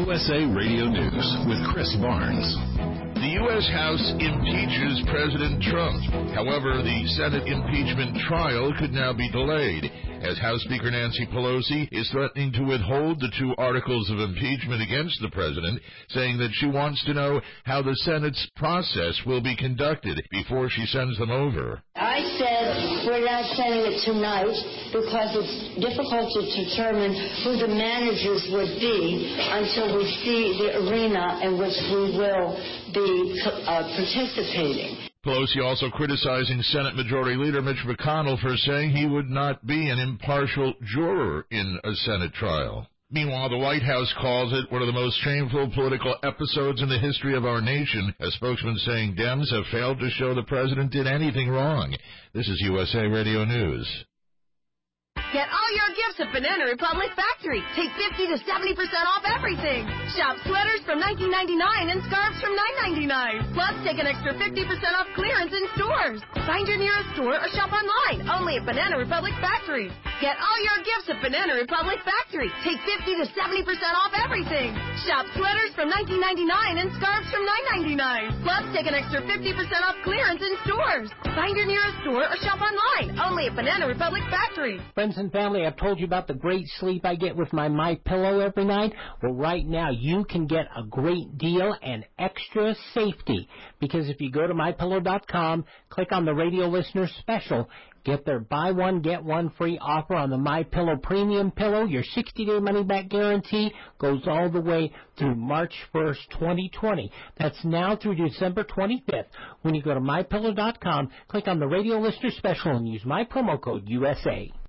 USA Radio News with Chris Barnes. The U.S. House impeaches President Trump. However, the Senate impeachment trial could now be delayed, as House Speaker Nancy Pelosi is threatening to withhold the 2 articles of impeachment against the president, saying that she wants to know how the Senate's process will be conducted before she sends them over. I said we're not sending it tonight because it's difficult to determine who the managers would be until we see the arena in which we will be participating. Pelosi also criticizing Senate Majority Leader Mitch McConnell for saying he would not be an impartial juror in a Senate trial. Meanwhile, the White House calls it one of the most shameful political episodes in the history of our nation, a spokesman saying Dems have failed to show the president did anything wrong. This is USA Radio News. Get all your gifts at Banana Republic Factory. Take 50 to 70% off everything. Shop sweaters from $19.99 and scarves from $9.99. Plus, take an extra 50% off clearance in stores. Find your nearest store or shop online, only at Banana Republic Factory. Get all your gifts at Banana Republic Factory. Take 50 to 70% off everything. Shop sweaters from $19.99 and scarves from $9.99. Plus, take an extra 50% off clearance in stores. Find your nearest store or shop online, only at Banana Republic Factory. Friends and family, I've told you about the great sleep I get with my MyPillow every night. Well, right now you can get a great deal and extra safety, because if you go to MyPillow.com, click on the radio listener special, get their buy one, get one free offer on the MyPillow Premium Pillow. Your 60-day money-back guarantee goes all the way through March 1st, 2020. That's now through December 25th. When you go to MyPillow.com, click on the radio listener special and use my promo code USA.